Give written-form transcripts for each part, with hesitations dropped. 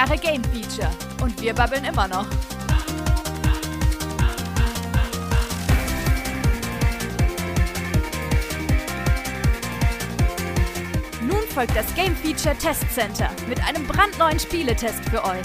Jahre Game Feature und wir babbeln immer noch. Nun folgt das Game Feature Test Center mit einem brandneuen Spieletest für euch.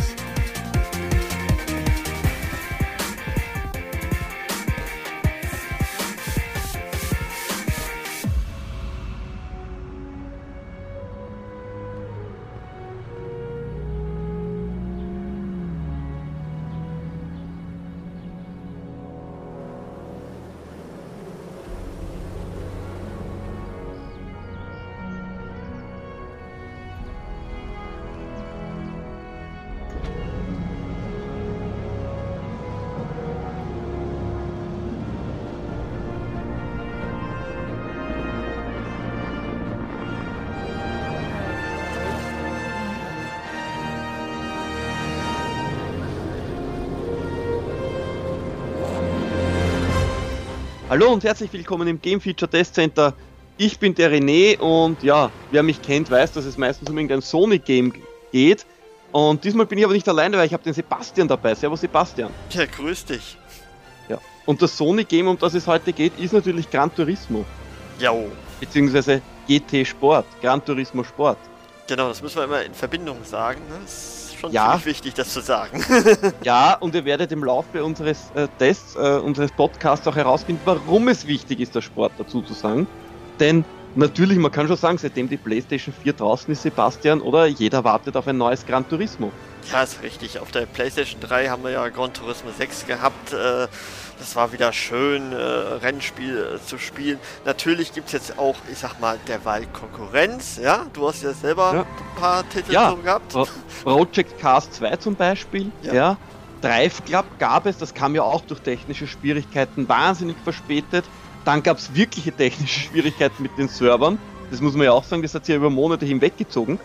Hallo und herzlich willkommen im Game Feature Test Center. Ich bin der René und ja, wer mich kennt, weiß, dass es meistens um irgendein Sony-Game geht. Und diesmal bin ich aber nicht alleine, weil ich habe den Sebastian dabei. Servus Sebastian. Ja, grüß dich. Ja. Und das Sony-Game, um das es heute geht, ist natürlich Gran Turismo. Jo. Beziehungsweise GT Sport, Gran Turismo Sport. Genau, das müssen wir immer in Verbindung sagen. Ne? Das ist schon Ja. ziemlich wichtig, das zu sagen. Ja, und ihr werdet im Laufe unseres Tests, unseres Podcasts auch herausfinden, warum es wichtig ist, der Sport dazu zu sagen. Denn natürlich, man kann schon sagen, seitdem die PlayStation 4 draußen ist, Sebastian, oder jeder wartet auf ein neues Gran Turismo. Ja, ist richtig. Auf der PlayStation 3 haben wir ja Gran Turismo 6 gehabt. Das war wieder schön, Rennspiel zu spielen. Natürlich gibt es jetzt auch, ich sag mal, derweil Konkurrenz. Ja, du hast ja selber ein paar Titel so gehabt. Project Cars 2 zum Beispiel, ja. Drive Club gab es, das kam ja auch durch technische Schwierigkeiten wahnsinnig verspätet. Dann gab es wirkliche technische Schwierigkeiten mit den Servern. Das muss man ja auch sagen, das hat sich ja über Monate hinweggezogen.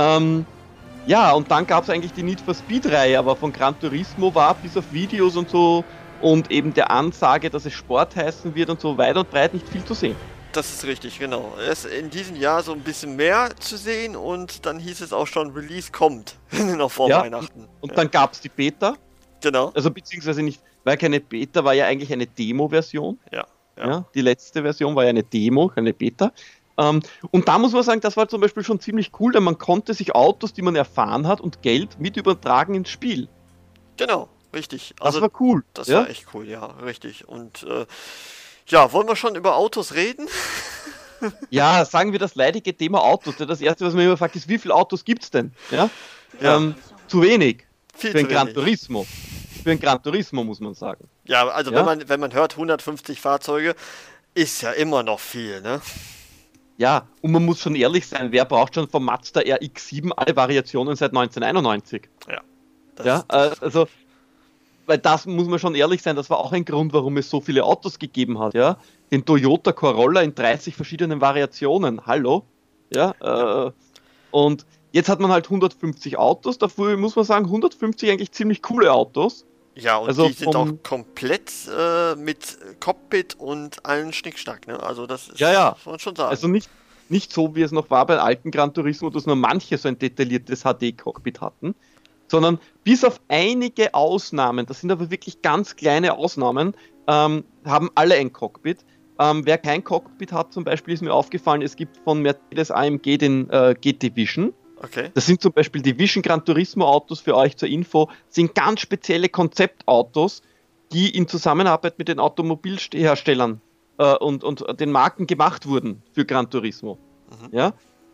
Ja, und dann gab es eigentlich die Need for Speed-Reihe, aber von Gran Turismo war bis auf Videos und so und eben der Ansage, dass es Sport heißen wird und so weit und breit nicht viel zu sehen. Das ist richtig, genau. Es ist in diesem Jahr so ein bisschen mehr zu sehen und dann hieß es auch schon, Release kommt, noch vor Weihnachten. Und dann gab es die Beta. Genau. Also beziehungsweise nicht, weil keine Beta war ja eigentlich eine Demo-Version. Ja. Die letzte Version war ja eine Demo, keine Beta. Und da muss man sagen, das war zum Beispiel schon ziemlich cool, denn man konnte sich Autos, die man erfahren hat und Geld mit übertragen ins Spiel. Genau, richtig. Also, das war cool. Das war echt cool, ja, richtig. Und ja, wollen wir schon über Autos reden? Ja, sagen wir das leidige Thema Autos. Das erste, was man immer fragt, ist, wie viele Autos gibt es denn? Ja? Zu wenig. Viel für ein zu Gran wenig. Turismo. Für ein Gran Turismo muss man sagen. Ja, also wenn man hört 150 Fahrzeuge, ist ja immer noch viel, ne? Ja, und man muss schon ehrlich sein, wer braucht schon vom Mazda RX-7 alle Variationen seit 1991? Ja. Also, weil das muss man schon ehrlich sein, das war auch ein Grund, warum es so viele Autos gegeben hat, ja. Den Toyota Corolla in 30 verschiedenen Variationen, hallo? Ja, und jetzt hat man halt 150 Autos, dafür muss man sagen, 150 eigentlich ziemlich coole Autos. Ja, und also die sind auch komplett mit Cockpit und allen Schnickschnack, ne? Also das ist, muss man schon sagen. Also nicht so, wie es noch war bei alten Gran Turismo, dass nur manche so ein detailliertes HD-Cockpit hatten, sondern bis auf einige Ausnahmen, das sind aber wirklich ganz kleine Ausnahmen, haben alle ein Cockpit. Wer kein Cockpit hat, zum Beispiel, ist mir aufgefallen, es gibt von Mercedes AMG den GT Vision. Okay. Das sind zum Beispiel die Vision Gran Turismo Autos, für euch zur Info, sind ganz spezielle Konzeptautos, die in Zusammenarbeit mit den Automobilherstellern und den Marken gemacht wurden für Gran Turismo. Mhm. Ja?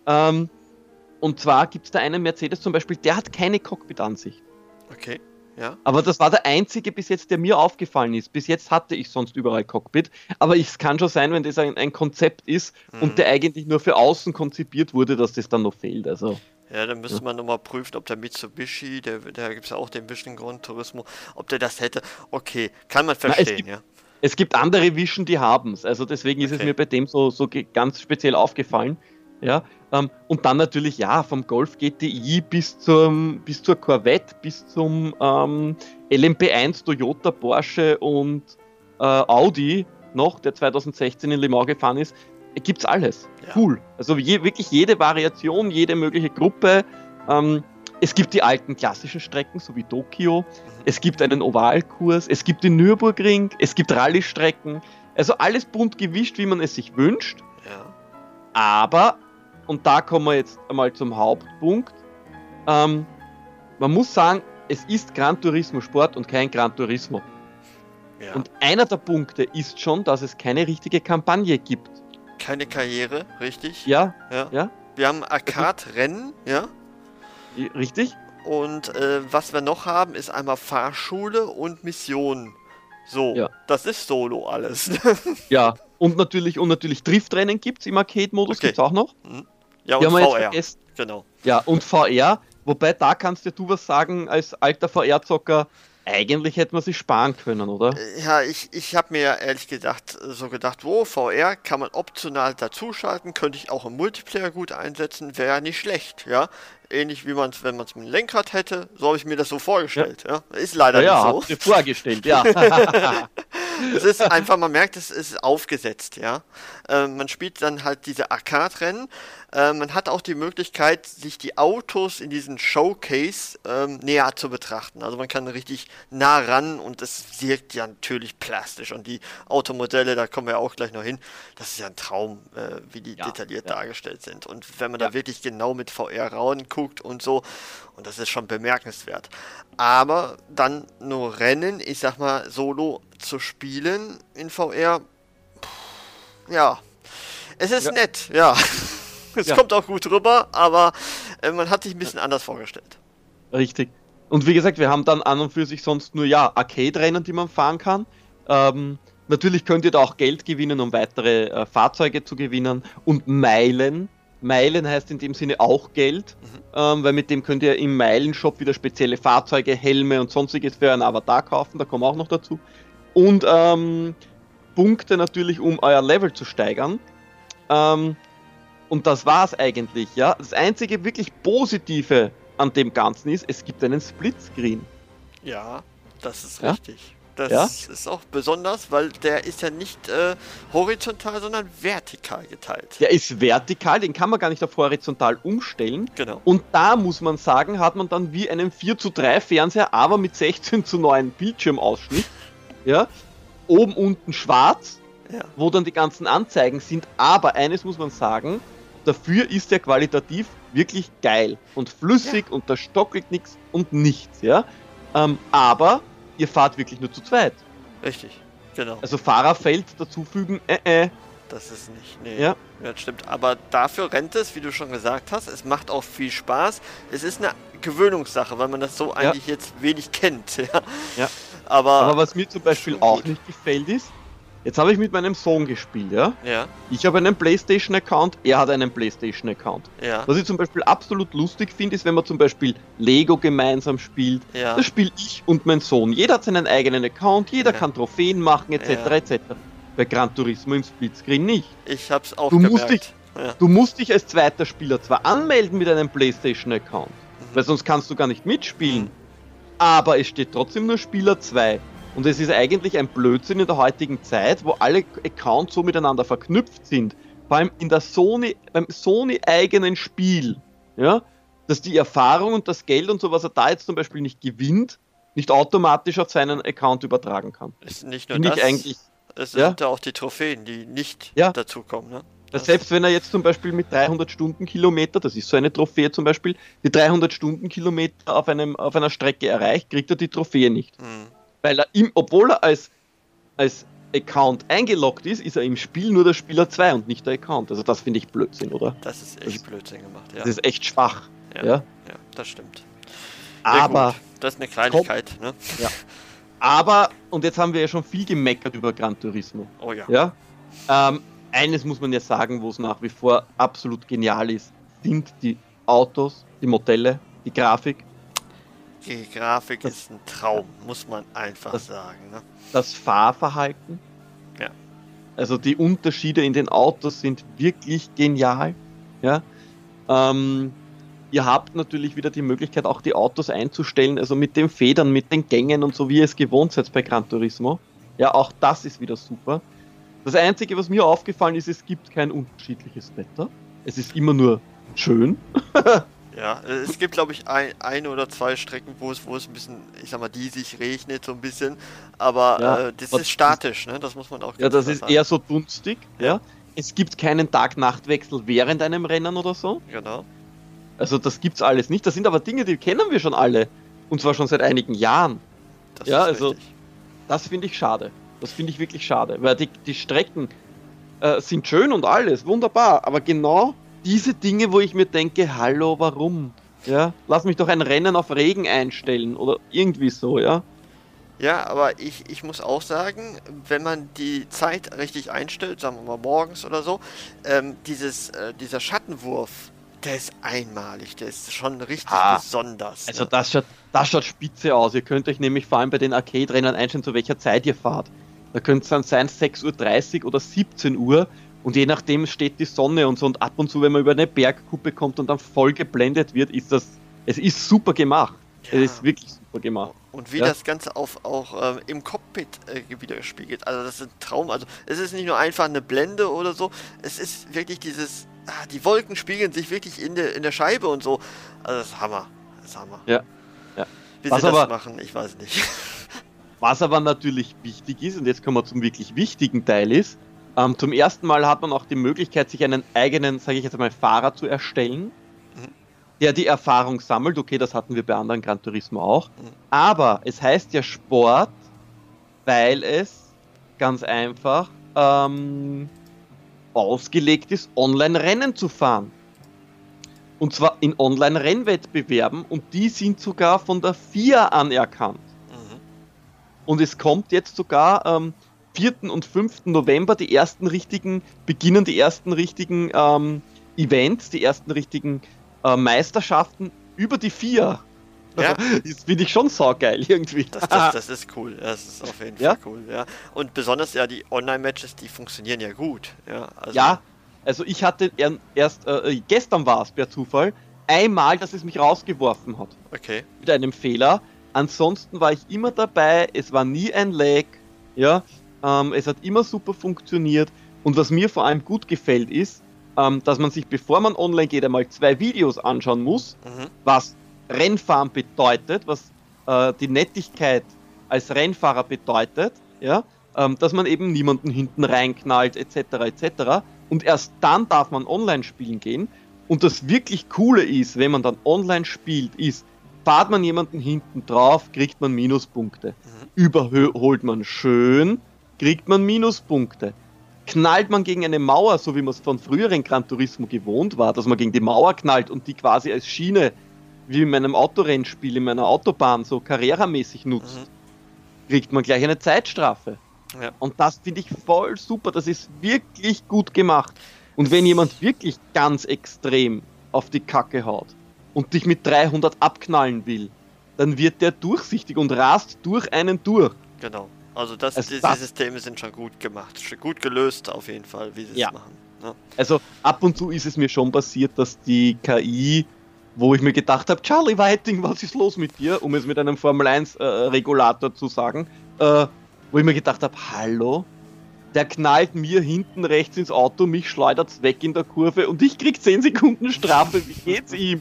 Und zwar gibt es da einen Mercedes zum Beispiel, der hat keine Cockpit-Ansicht. Okay, ja. Aber das war der einzige bis jetzt, der mir aufgefallen ist. Bis jetzt hatte ich sonst überall Cockpit. Aber es kann schon sein, wenn das ein Konzept ist und der eigentlich nur für außen konzipiert wurde, dass das dann noch fehlt. Also. Ja, dann müsste man nochmal prüfen, ob der Mitsubishi, da gibt es ja auch den Vision Gran Turismo, ob der das hätte. Okay, kann man verstehen, Es gibt andere Vision, die haben es. Also deswegen ist es mir bei dem so ganz speziell aufgefallen. Ja, und dann natürlich, vom Golf GTI bis zur Corvette, bis zum LMP1, Toyota, Porsche und Audi noch, der 2016 in Le Mans gefahren ist, gibt's alles. Ja. Cool. Also wirklich jede Variation, jede mögliche Gruppe Es gibt die alten klassischen Strecken, so wie Tokio. Es gibt einen Ovalkurs. Es gibt den Nürburgring. Es gibt Rallye-Strecken. Also alles bunt gewischt, wie man es sich wünscht. Ja. Aber, und da kommen wir jetzt einmal zum Hauptpunkt, man muss sagen, es ist Gran Turismo Sport und kein Gran Turismo. Ja. Und einer der Punkte ist schon, dass es keine richtige Kampagne gibt. Keine Karriere, richtig? Ja, Ja. ja, Wir haben Arcade-Rennen, ja. richtig? Und was wir noch haben, ist einmal Fahrschule und Mission. So, Ja. das ist Solo alles. Ja, und natürlich Driftrennen gibt es im Arcade-Modus, Okay. gibt es auch noch. Ja, Die und haben wir jetzt VR. vergessen. Genau. Ja, und VR, wobei da kannst ja du was sagen als alter VR-Zocker, eigentlich hätte man sich sparen können, oder? Ja, ich habe mir ehrlich gesagt so gedacht, VR kann man optional dazuschalten, könnte ich auch im Multiplayer gut einsetzen, wäre nicht schlecht, ja. Ähnlich wie wenn man es mit einem Lenkrad hätte, so habe ich mir das so vorgestellt, ja. Ist leider Ja, nicht habt ihr vorgestellt, ja. Es ist einfach, man merkt, es ist aufgesetzt, ja. Man spielt dann halt diese Arcade-Rennen. Man hat auch die Möglichkeit, sich die Autos in diesen Showcase näher zu betrachten. Also man kann richtig nah ran und es wirkt ja natürlich plastisch. Und die Automodelle, da kommen wir auch gleich noch hin, das ist ja ein Traum, wie die Ja, detailliert ja. dargestellt sind. Und wenn man Ja. da wirklich genau mit VR guckt und so, und das ist schon bemerkenswert. Aber dann nur Rennen, ich sag mal, Solo zu spielen in VR, ja, es ist Ja. nett, ja. Es Ja. kommt auch gut rüber, aber man hat sich ein bisschen anders vorgestellt. Richtig. Und wie gesagt, wir haben dann an und für sich sonst nur, ja, Arcade-Rennen, die man fahren kann. Natürlich könnt ihr da auch Geld gewinnen, um weitere Fahrzeuge zu gewinnen. Und Meilen. Meilen heißt in dem Sinne auch Geld, weil mit dem könnt ihr im Meilenshop wieder spezielle Fahrzeuge, Helme und sonstiges für euren Avatar kaufen. Da kommen wir auch noch dazu. Und Punkte natürlich, um euer Level zu steigern. Und das war's eigentlich, ja. Das einzige wirklich Positive an dem Ganzen ist, es gibt einen Splitscreen. Ja, das ist Ja? richtig. Das Ja? ist auch besonders, weil der ist ja nicht horizontal, sondern vertikal geteilt. Der ist vertikal, den kann man gar nicht auf horizontal umstellen. Genau. Und da muss man sagen, hat man dann wie einen 4:3 Fernseher, aber mit 16:9 Bildschirmausschnitt. Ja. Oben, unten schwarz, Ja. wo dann die ganzen Anzeigen sind. Aber eines muss man sagen, dafür ist der qualitativ wirklich geil und flüssig und da stockelt nichts und nichts. Ja. Aber ihr fahrt wirklich nur zu zweit. Richtig, genau. Also Fahrerfeld dazufügen, Das ist nicht, nee, Ja. das stimmt. Aber dafür rennt es, wie du schon gesagt hast, es macht auch viel Spaß. Es ist eine Gewöhnungssache, weil man das so eigentlich jetzt wenig kennt. Ja. Ja. Aber Aber was mir zum Beispiel schon auch gut. nicht gefällt ist, jetzt habe ich mit meinem Sohn gespielt, ja. ja, Ich habe einen PlayStation-Account, er hat einen PlayStation-Account. ja, Was ich zum Beispiel absolut lustig finde, ist, wenn man zum Beispiel Lego gemeinsam spielt. ja, Das spiele ich und mein Sohn. Jeder hat seinen eigenen Account, jeder Ja. kann Trophäen machen, etc. Ja. etc. Bei Gran Turismo im Splitscreen nicht. ich hab's auch Du musst gemerkt. Ja. Du musst dich als zweiter Spieler zwar anmelden mit einem PlayStation-Account, weil sonst kannst du gar nicht mitspielen. Aber es steht trotzdem nur Spieler 2. Und es ist eigentlich ein Blödsinn in der heutigen Zeit, wo alle Accounts so miteinander verknüpft sind. Vor allem in der beim Sony-eigenen Spiel. Ja? Dass die Erfahrung und das Geld und so, was er da jetzt zum Beispiel nicht gewinnt, nicht automatisch auf seinen Account übertragen kann. Ist nicht nur Finde das, ich eigentlich. es ja. sind ja auch die Trophäen, die nicht Ja. dazukommen. Ne? Selbst wenn er jetzt zum Beispiel mit 300 Stundenkilometer, das ist so eine Trophäe zum Beispiel, die 300 Stundenkilometer auf einer Strecke erreicht, kriegt er die Trophäe nicht. Weil er obwohl er als Account eingeloggt ist, ist er im Spiel nur der Spieler 2 und nicht der Account. Also das finde ich Blödsinn, oder? Das ist echt Blödsinn gemacht. Ja. Das ist echt schwach. Ja. Ja. Ja, das stimmt. Ja, Aber, gut. Das ist eine Kleinigkeit. Ne? aber, und jetzt haben wir ja schon viel gemeckert über Gran Turismo. Oh ja. Ja? Eines muss man ja sagen, wo es nach wie vor absolut genial ist, sind die Autos, die Modelle, die Grafik. Die Grafik ist ein Traum, muss man einfach das- sagen. Ne? Das Fahrverhalten. Ja. Also die Unterschiede in den Autos sind wirklich genial. Ja. Ihr habt natürlich wieder die Möglichkeit, auch die Autos einzustellen, also mit den Federn, mit den Gängen und so, wie ihr es gewohnt seid bei Gran Turismo. Ja, auch das ist wieder super. Das Einzige, was mir aufgefallen ist, es gibt kein unterschiedliches Wetter. Es ist immer nur schön. Ja, es gibt, glaube ich, ein oder zwei Strecken, wo es ein bisschen, ich sag mal, diesig regnet so ein bisschen, aber das ist statisch, ne? Das muss man auch Ja, das ist sagen. eher so dunstig, ja. Es gibt keinen Tag-Nacht-Wechsel während einem Rennen oder so. Genau. Also das gibt's alles nicht. Das sind aber Dinge, die kennen wir schon alle. Und zwar schon seit einigen Jahren. Das ja, ist also richtig. das finde ich schade. Das finde ich wirklich schade. Weil die Strecken sind schön und alles, wunderbar. Aber genau diese Dinge, wo ich mir denke, hallo, warum? Ja, lass mich doch ein Rennen auf Regen einstellen oder irgendwie so, ja. Ja, aber ich muss auch sagen, wenn man die Zeit richtig einstellt, sagen wir mal morgens oder so, dieser Schattenwurf, der ist einmalig, der ist schon richtig besonders. Also ne? das schaut spitze aus. Ihr könnt euch nämlich vor allem bei den Arcade-Rennen einstellen, zu welcher Zeit ihr fahrt. Da könnte es dann sein 6:30 Uhr oder 17 Uhr und je nachdem steht die Sonne und so und ab und zu, wenn man über eine Bergkuppe kommt und dann voll geblendet wird, es ist super gemacht. Ja. Es ist wirklich super gemacht. Und wie das Ganze auch im Cockpit widerspiegelt. Also das ist ein Traum. Also es ist nicht nur einfach eine Blende oder so. Es ist wirklich dieses... die Wolken spiegeln sich wirklich in der Scheibe und so. Also das ist Hammer. Das ist Hammer. Ja. Wie Was sie das aber- machen, ich weiß nicht. Was aber natürlich wichtig ist, und jetzt kommen wir zum wirklich wichtigen Teil ist, zum ersten Mal hat man auch die Möglichkeit, sich einen eigenen, sage ich jetzt mal, Fahrer zu erstellen, der die Erfahrung sammelt. Okay, das hatten wir bei anderen Gran Turismo auch. Aber es heißt ja Sport, weil es ganz einfach ausgelegt ist, Online-Rennen zu fahren. Und zwar in Online-Rennwettbewerben und die sind sogar von der FIA anerkannt. Und es kommt jetzt sogar am 4. und 5. November die ersten richtigen Events, die ersten richtigen Meisterschaften über die FIA. Ja. Das finde ich schon saugeil irgendwie. Das ist cool. Das ist auf jeden Fall cool. Ja. Und besonders die Online-Matches, die funktionieren ja gut. Also ich hatte erst, gestern war es per Zufall, einmal, dass es mich rausgeworfen hat. Okay. Mit einem Fehler. Ansonsten war ich immer dabei, es war nie ein Lag, ja, es hat immer super funktioniert und was mir vor allem gut gefällt ist, dass man sich, bevor man online geht, einmal 2 Videos anschauen muss, was Rennfahren bedeutet, was die Nettigkeit als Rennfahrer bedeutet, ja, dass man eben niemanden hinten reinknallt, etc. Und erst dann darf man online spielen gehen. Und das wirklich Coole ist, wenn man dann online spielt, ist, fahrt man jemanden hinten drauf, kriegt man Minuspunkte. Überholt man schön, kriegt man Minuspunkte. Knallt man gegen eine Mauer, so wie man es von früheren Gran Turismo gewohnt war, dass man gegen die Mauer knallt und die quasi als Schiene, wie in meinem Autorennspiel, in meiner Autobahn, so Carrera-mäßig nutzt, kriegt man gleich eine Zeitstrafe. Ja. Und das finde ich voll super, das ist wirklich gut gemacht. Und wenn jemand wirklich ganz extrem auf die Kacke haut und dich mit 300 abknallen will, dann wird der durchsichtig und rast durch einen durch. Genau. Also die Systeme sind schon gut gemacht. Gut gelöst auf jeden Fall, wie sie es machen. Ne? Also ab und zu ist es mir schon passiert, dass die KI, wo ich mir gedacht habe, Charlie Whiting, was ist los mit dir? Um es mit einem Formel 1 Regulator zu sagen, wo ich mir gedacht habe, hallo? Der knallt mir hinten rechts ins Auto, mich schleudert's weg in der Kurve und ich krieg 10 Sekunden Strafe. Wie geht's ihm?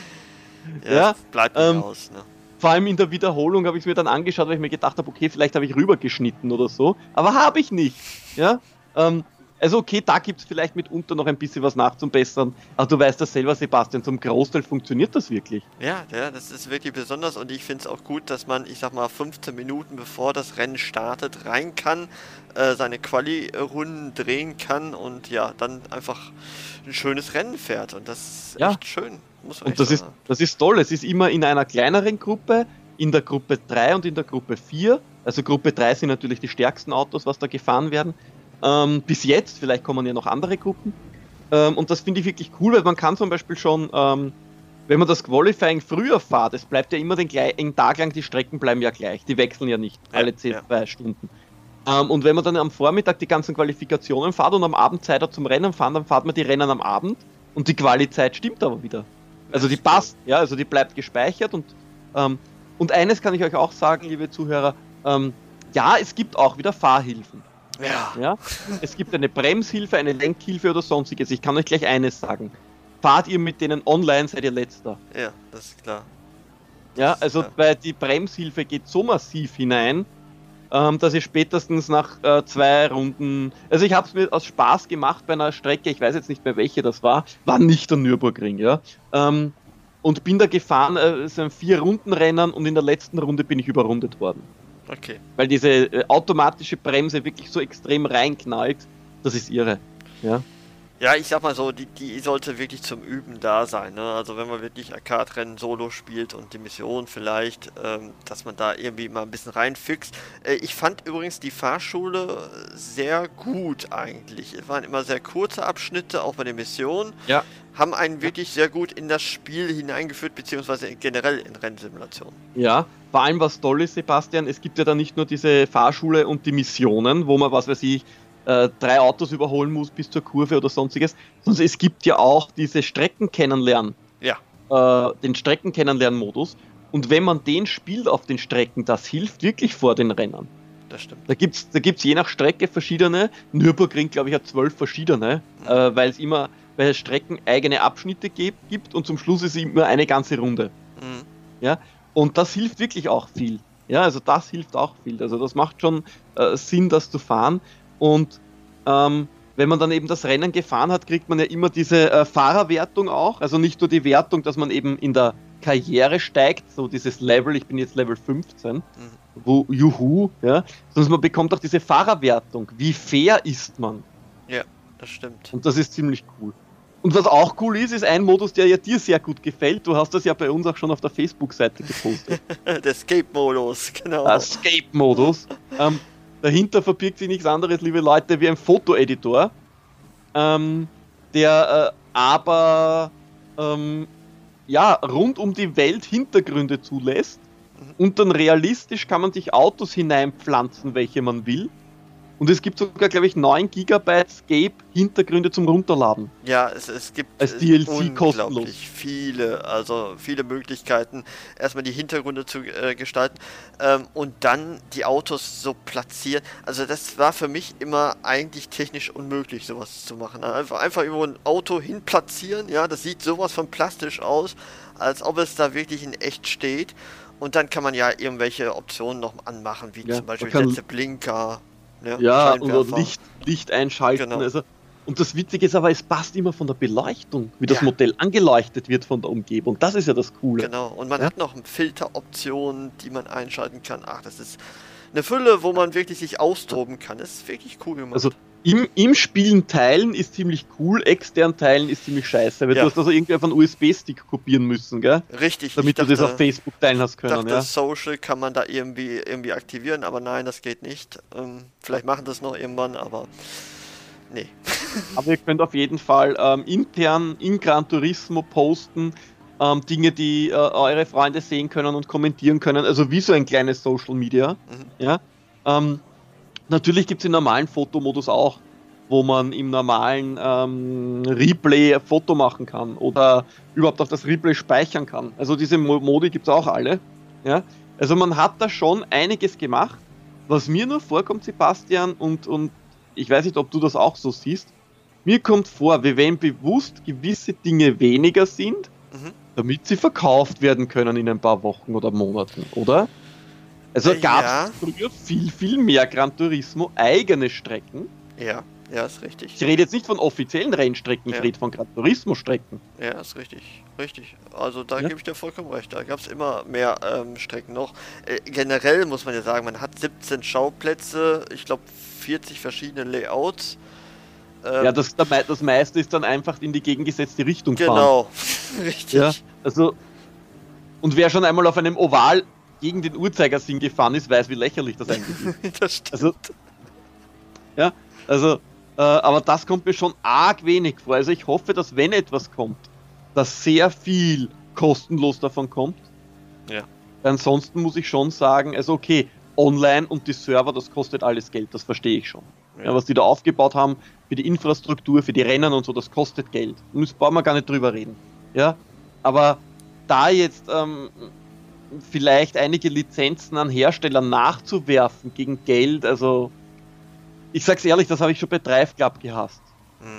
Bleibt nicht aus, ne? Vor allem in der Wiederholung habe ich es mir dann angeschaut, weil ich mir gedacht habe, okay, vielleicht habe ich rübergeschnitten oder so, aber habe ich nicht. Ja? Also okay, da gibt es vielleicht mitunter noch ein bisschen was nachzubessern, aber du weißt das selber, Sebastian, zum Großteil funktioniert das wirklich. Ja, das ist wirklich besonders und ich finde es auch gut, dass man, ich sag mal, 15 Minuten bevor das Rennen startet, rein kann, seine Quali-Runden drehen kann und ja, dann einfach ein schönes Rennen fährt und das ist echt schön. Und das ist toll, es ist immer in einer kleineren Gruppe, in der Gruppe 3 und in der Gruppe 4, also Gruppe 3 sind natürlich die stärksten Autos, was da gefahren werden, bis jetzt, vielleicht kommen ja noch andere Gruppen, und das finde ich wirklich cool, weil man kann zum Beispiel schon, wenn man das Qualifying früher fährt, es bleibt ja immer einen Tag lang, die Strecken bleiben ja gleich, die wechseln ja nicht, alle 2 Stunden. Und wenn man dann am Vormittag die ganzen Qualifikationen fährt und am Abend Zeit hat zum Rennen fahren, dann fährt man die Rennen am Abend und die Quali-Zeit stimmt aber wieder. Also die passt, ja, also die bleibt gespeichert und eines kann ich euch auch sagen, liebe Zuhörer, ja, es gibt auch wieder Fahrhilfen. Ja. Es gibt eine Bremshilfe, eine Lenkhilfe oder sonstiges. Ich kann euch gleich eines sagen. fahrt ihr mit denen online, seid ihr Letzter. Ja, das ist klar. Ja, also weil die Bremshilfe geht so massiv hinein, dass ich spätestens nach 2 Runden, also ich habe es mir aus Spaß gemacht bei einer Strecke, ich weiß jetzt nicht mehr welche das war nicht der Nürburgring, ja, und bin da gefahren, es sind 4 Rundenrennen und in der letzten Runde bin ich überrundet worden. Okay. Weil diese automatische Bremse wirklich so extrem reinknallt, das ist irre, ja. Ja, ich sag mal so, die sollte wirklich zum Üben da sein, ne? Also wenn man wirklich Arcade-Rennen solo spielt und die Mission vielleicht, dass man da irgendwie mal ein bisschen reinfixt. Ich fand übrigens die Fahrschule sehr gut eigentlich. Es waren immer sehr kurze Abschnitte, auch bei den Missionen. Ja. Haben einen wirklich sehr gut in das Spiel hineingeführt, beziehungsweise generell in Rennsimulationen. Ja, vor allem was toll ist, Sebastian, es gibt ja da nicht nur diese Fahrschule und die Missionen, wo man, was weiß ich, 3 Autos überholen muss bis zur Kurve oder sonstiges, sondern es gibt ja auch diese Strecken kennenlernen. Ja. Den Strecken kennenlernen-Modus. Und wenn man den spielt auf den Strecken, das hilft wirklich vor den Rennen. Das stimmt. Da gibt's je nach Strecke verschiedene. Nürburgring, glaube ich, hat 12 verschiedene, weil es immer bei Strecken eigene Abschnitte gibt und zum Schluss ist immer eine ganze Runde. Mhm. Ja? Und das hilft wirklich auch viel. Ja, also das hilft auch viel. Also das macht schon Sinn, das zu fahren. Und wenn man dann eben das Rennen gefahren hat, kriegt man ja immer diese Fahrerwertung auch. Also nicht nur die Wertung, dass man eben in der Karriere steigt, so dieses Level, ich bin jetzt Level 15, wo juhu, ja, sondern man bekommt auch diese Fahrerwertung. Wie fair ist man? Ja, das stimmt. Und das ist ziemlich cool. Und was auch cool ist ein Modus, der ja dir sehr gut gefällt. Du hast das ja bei uns auch schon auf der Facebook-Seite gepostet. Der Escape-Modus, genau. Der Escape-Modus. Dahinter verbirgt sich nichts anderes, liebe Leute, wie ein Fotoeditor, der aber rund um die Welt Hintergründe zulässt und dann realistisch kann man sich Autos hineinpflanzen, welche man will. Und es gibt sogar, glaube ich, 9 GB Escape-Hintergründe zum Runterladen. Ja, es gibt als DLC unglaublich kostenlos. viele Möglichkeiten, erstmal die Hintergründe zu gestalten und dann die Autos so platzieren. Also das war für mich immer eigentlich technisch unmöglich, sowas zu machen. Einfach irgendwo ein Auto hinplatzieren, ja, das sieht sowas von plastisch aus, als ob es da wirklich in echt steht. Und dann kann man ja irgendwelche Optionen noch anmachen, wie zum Beispiel letzte Blinker. Ja, und Licht einschalten. Genau. Also, und das Witzige ist aber, es passt immer von der Beleuchtung, wie das Modell angeleuchtet wird von der Umgebung. Das ist ja das Coole. Genau, und man hat noch Filteroptionen, die man einschalten kann. Ach, das ist eine Fülle, wo man wirklich sich austoben kann. Das ist wirklich cool gemacht. Also im Spielen teilen ist ziemlich cool, extern teilen ist ziemlich scheiße, weil du hast also irgendwie auf einen USB-Stick kopieren müssen, gell? Richtig. Damit du das auf Facebook teilen hast können. Ich dachte, Social kann man da irgendwie aktivieren, aber nein, das geht nicht. Vielleicht machen das noch irgendwann, aber nee. Aber ihr könnt auf jeden Fall intern in Gran Turismo posten, Dinge, die eure Freunde sehen können und kommentieren können, also wie so ein kleines Social Media. Ja. Natürlich gibt es den normalen Fotomodus auch, wo man im normalen Replay ein Foto machen kann oder überhaupt auch das Replay speichern kann. Also diese Modi gibt es auch alle. Ja? Also man hat da schon einiges gemacht. Was mir nur vorkommt, Sebastian, und ich weiß nicht, ob du das auch so siehst, mir kommt vor, wie wenn bewusst gewisse Dinge weniger sind, damit sie verkauft werden können in ein paar Wochen oder Monaten, oder? Also gab es früher viel mehr Gran Turismo eigene Strecken. Ja, ist richtig. Ich rede jetzt nicht von offiziellen Rennstrecken, ich rede von Gran Turismo Strecken. Ja, ist richtig. Also da gebe ich dir vollkommen recht. Da gab es immer mehr Strecken noch. Generell muss man ja sagen, man hat 17 Schauplätze, ich glaube 40 verschiedene Layouts. Ja, das meiste ist dann einfach in die gegengesetzte Richtung fahren. Genau, richtig. Ja, also, und wer schon einmal auf einem Oval gegen den Uhrzeigersinn gefahren ist, weiß, wie lächerlich das eigentlich ist. Das stimmt. Aber das kommt mir schon arg wenig vor. Also ich hoffe, dass wenn etwas kommt, dass sehr viel kostenlos davon kommt. Ja. Ansonsten muss ich schon sagen, also okay, online und die Server, das kostet alles Geld, das verstehe ich schon. Ja, was die da aufgebaut haben, für die Infrastruktur, für die Rennen und so, das kostet Geld. Da brauchen wir gar nicht drüber reden. Ja, aber da jetzt vielleicht einige Lizenzen an Hersteller nachzuwerfen gegen Geld, also ich sag's ehrlich, das habe ich schon bei Drive Club gehasst.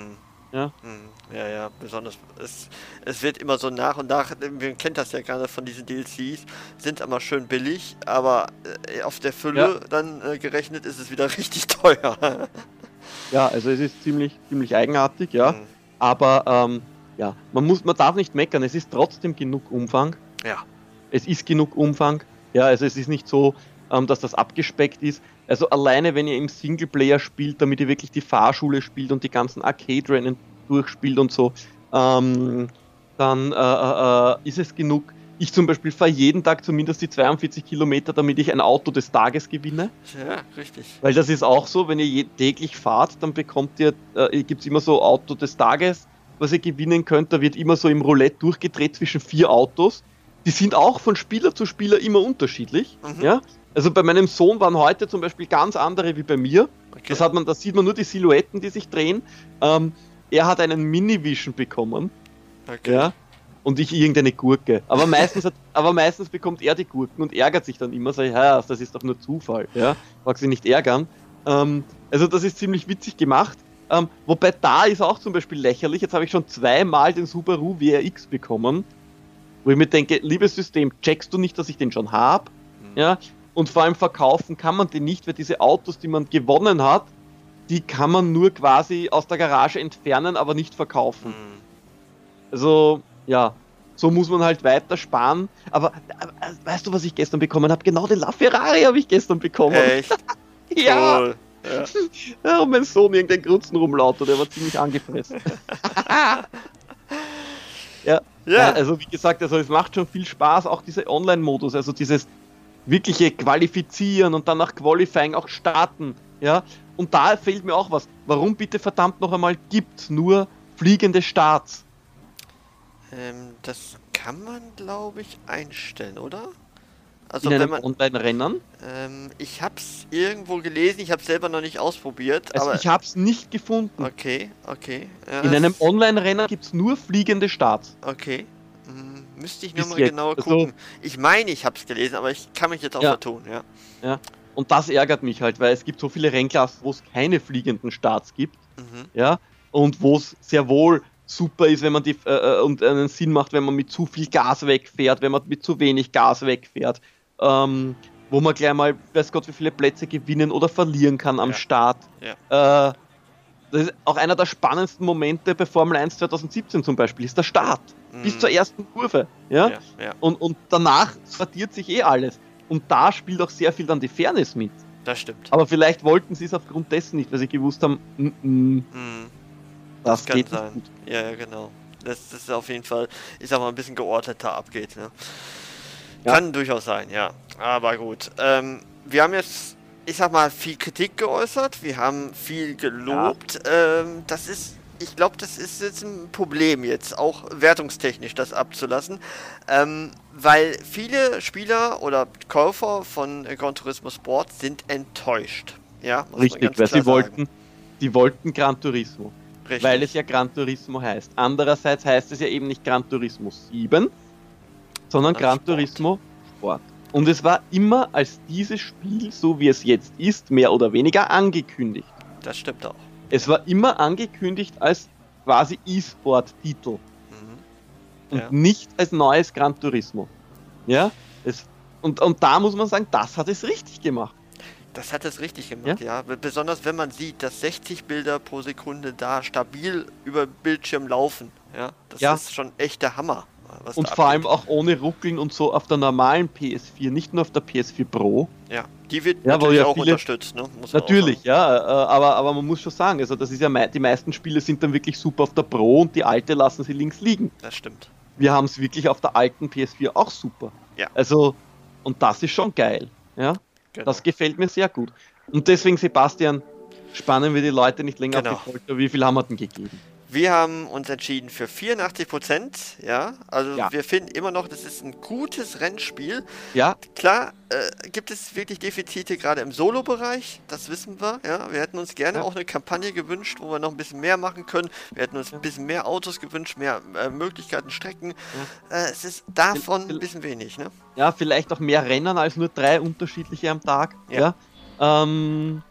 Ja, Ja, besonders, es wird immer so nach und nach, man kennt das ja gerade von diesen DLCs, sind immer schön billig, aber auf der Fülle dann gerechnet ist es wieder richtig teuer. ja, also es ist ziemlich eigenartig, ja. Mhm. Aber ja, man darf nicht meckern, es ist trotzdem genug Umfang. Ja, Es ist genug Umfang. Ja, also es ist nicht so, dass das abgespeckt ist. Also alleine, wenn ihr im Singleplayer spielt, damit ihr wirklich die Fahrschule spielt und die ganzen Arcade-Rennen durchspielt und so, dann ist es genug. Ich zum Beispiel fahre jeden Tag zumindest die 42 Kilometer, damit ich ein Auto des Tages gewinne. ja, richtig. Weil das ist auch so, wenn ihr täglich fahrt, dann bekommt ihr, gibt es immer so Auto des Tages, was ihr gewinnen könnt. Da wird immer so im Roulette durchgedreht zwischen 4 Autos. Die sind auch von Spieler zu Spieler immer unterschiedlich. Mhm. Ja? Also bei meinem Sohn waren heute zum Beispiel ganz andere wie bei mir. Okay. Da sieht man nur die Silhouetten, die sich drehen. Er hat einen Mini-Vision bekommen. Okay. Ja? Und ich irgendeine Gurke. Aber meistens bekommt er die Gurken und ärgert sich dann immer. Sag ich, ja, das ist doch nur Zufall. Ja? Mag sich nicht ärgern. Also das ist ziemlich witzig gemacht. Wobei da ist auch zum Beispiel lächerlich. Jetzt habe ich schon 2-mal den Subaru WRX bekommen. Wo ich mir denke, liebes System, checkst du nicht, dass ich den schon habe? Ja? Und vor allem verkaufen kann man den nicht, weil diese Autos, die man gewonnen hat, die kann man nur quasi aus der Garage entfernen, aber nicht verkaufen. Mhm. Also, ja, so muss man halt weiter sparen. Aber weißt du, was ich gestern bekommen habe? Genau den LaFerrari habe ich gestern bekommen. Echt? Ja. Cool. Ja. Ja, und mein Sohn irgendein Grutzenrumlauter, der war ziemlich angefressen. Ja. Ja. Also wie gesagt, also es macht schon viel Spaß, auch dieser Online-Modus, also dieses wirkliche Qualifizieren und dann nach Qualifying auch starten, ja. Und da fehlt mir auch was. Warum bitte verdammt noch einmal gibt's nur fliegende Starts? Das kann man, glaube ich, einstellen, oder? In Also einem wenn man, Online-Rennen? ich hab's irgendwo gelesen, ich hab's selber noch nicht ausprobiert, Also aber ich hab's nicht gefunden. okay. Ja, In einem Online-Rennen gibt's nur fliegende Starts. okay. Müsste ich Bis nochmal jetzt. genauer Also- gucken. Ich meine, ich hab's gelesen, aber ich kann mich jetzt auch Ja. vertun, ja. Ja. Und das ärgert mich halt, weil es gibt so viele Rennklassen, wo es keine fliegenden Starts gibt. Mhm. Ja, und wo es sehr wohl super ist, wenn man und einen Sinn macht, wenn man mit zu viel Gas wegfährt, wenn man mit zu wenig Gas wegfährt, wo man gleich mal, weiß Gott, wie viele Plätze gewinnen oder verlieren kann am Ja. Start. Ja. Das ist auch einer der spannendsten Momente bei Formel 1 2017 zum Beispiel, ist der Start. Bis zur ersten Kurve. Ja? Ja. Und danach sortiert sich eh alles. Und da spielt auch sehr viel dann die Fairness mit. Das stimmt. Aber vielleicht wollten sie es aufgrund dessen nicht, weil sie gewusst haben, das Kann geht nicht sein. gut. Ja, genau. Das ist auf jeden Fall, ich sag mal, ein bisschen geordneter abgeht. Ne? Ja. Kann durchaus sein, ja. Aber gut. Wir haben jetzt, ich sag mal, viel Kritik geäußert. Wir haben viel gelobt. Ich glaube, das ist jetzt ein Problem jetzt, auch wertungstechnisch das abzulassen. Weil viele Spieler oder Käufer von Gran Turismo Sport sind enttäuscht. Ja, muss man Richtig, ganz weil klar sagen. die wollten Gran Turismo. Richtig. Weil es ja Gran Turismo heißt. Andererseits heißt es ja eben nicht Gran Turismo 7, sondern Sport. Gran Turismo Sport. Und es war immer als dieses Spiel, so wie es jetzt ist, mehr oder weniger angekündigt. Das stimmt auch. Es war immer angekündigt als quasi E-Sport-Titel und Ja. nicht als neues Gran Turismo. Ja? Und da muss man sagen, das hat es richtig gemacht. Das hat es richtig gemacht, ja. Besonders wenn man sieht, dass 60 Bilder pro Sekunde da stabil über Bildschirm laufen. Ja, das Ja. ist schon echt der Hammer. Was Und da vor allem abgeht. auch ohne Ruckeln und so auf der normalen PS4, nicht nur auf der PS4 Pro. Ja, die wird Ja, wo natürlich ja auch viele- unterstützt, ne? Muss man auch Natürlich, ja, aber man muss schon sagen, also das ist ja die meisten Spiele sind dann wirklich super auf der Pro und die alte lassen sie links liegen. sagen. Das stimmt. Wir haben es wirklich auf der alten PS4 auch super. Ja. Also, und das ist schon geil. Ja, Genau. das gefällt mir sehr gut. Und deswegen, Sebastian, spannen wir die Leute nicht länger Genau. auf die Folter. Wie viel haben wir denn gegeben? Wir haben uns entschieden für 84%, ja. Also Ja. wir finden immer noch, das ist ein gutes Rennspiel. Ja, Klar, gibt es wirklich Defizite gerade im Solo-Bereich, das wissen wir. Ja, wir hätten uns gerne Ja. auch eine Kampagne gewünscht, wo wir noch ein bisschen mehr machen können. Wir hätten uns ein bisschen mehr Autos gewünscht, mehr Möglichkeiten, Strecken. Es ist davon ein bisschen wenig, ne? ja, vielleicht auch mehr Rennen als nur 3 unterschiedliche am Tag. Ja. Ja.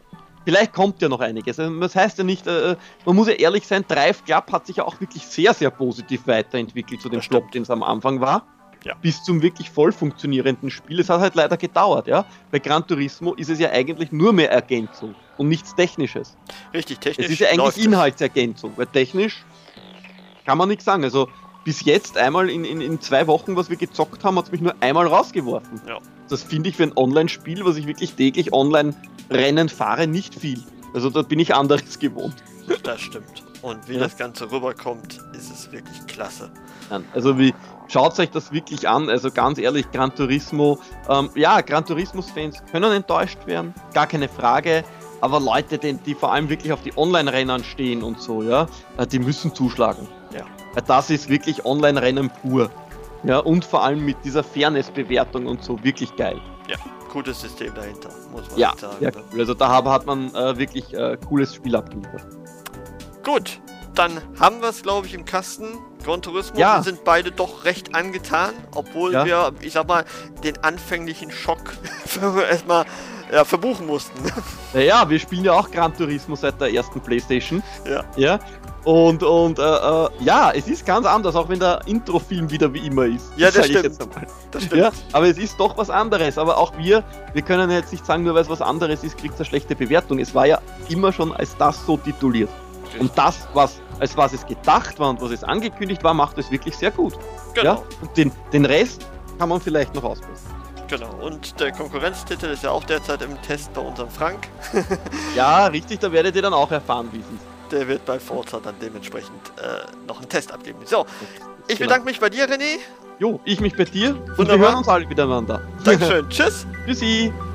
vielleicht kommt ja noch einiges. Also, das heißt ja nicht, man muss ja ehrlich sein, Drive Club hat sich ja auch wirklich sehr, sehr positiv weiterentwickelt zu dem Flop, den es am Anfang war. Ja. Bis zum wirklich voll funktionierenden Spiel. Es hat halt leider gedauert, ja. Bei Gran Turismo ist es ja eigentlich nur mehr Ergänzung und nichts Technisches. Richtig, technisch. Es ist ja eigentlich Inhaltsergänzung, weil technisch kann man nichts sagen. Also bis jetzt einmal in 2 Wochen, was wir gezockt haben, hat es mich nur einmal rausgeworfen. Ja. Das finde ich für ein Online-Spiel, was ich wirklich täglich online Rennen fahre, nicht viel. Also da bin ich anderes gewohnt. Das stimmt. Und wie das Ganze rüberkommt, ist es wirklich klasse. Also schaut euch das wirklich an, also ganz ehrlich, Gran Turismo, Gran Turismo-Fans können enttäuscht werden, gar keine Frage, aber Leute, die vor allem wirklich auf die Online-Rennern stehen und so, ja, die müssen zuschlagen. Ja. Das ist wirklich Online-Rennen pur. Ja, und vor allem mit dieser Fairness-Bewertung und so, wirklich geil. Ja, gutes System dahinter, muss man sagen. Ja, cool. Also da hat man wirklich cooles Spiel abgeliefert. Gut, dann haben wir es, glaube ich, im Kasten. Gran Turismo, wir sind beide doch recht angetan, obwohl wir, ich sag mal, den anfänglichen Schock erstmal verbuchen mussten. Ja, wir spielen ja auch Gran Turismo seit der ersten PlayStation. Ja. Und es ist ganz anders, auch wenn der Introfilm wieder wie immer ist. Ja, das stimmt. Das stimmt. Ja, aber es ist doch was anderes. Aber auch wir können jetzt nicht sagen, nur weil es was anderes ist, kriegt es eine schlechte Bewertung. Es war ja immer schon als das so tituliert. Richtig. Und das, als was es gedacht war und was es angekündigt war, macht es wirklich sehr gut. Genau. Ja? Und den Rest kann man vielleicht noch ausbessern. Genau, und der Konkurrenztitel ist ja auch derzeit im Test bei unserem Frank. Ja, richtig, da werdet ihr dann auch erfahren, wie es ist. Der wird bei Forza dann dementsprechend noch einen Test abgeben. So, ich bedanke mich bei dir, René. Jo, ich mich bei dir. Und wir hören uns alle miteinander. Dankeschön, tschüss. Tschüssi.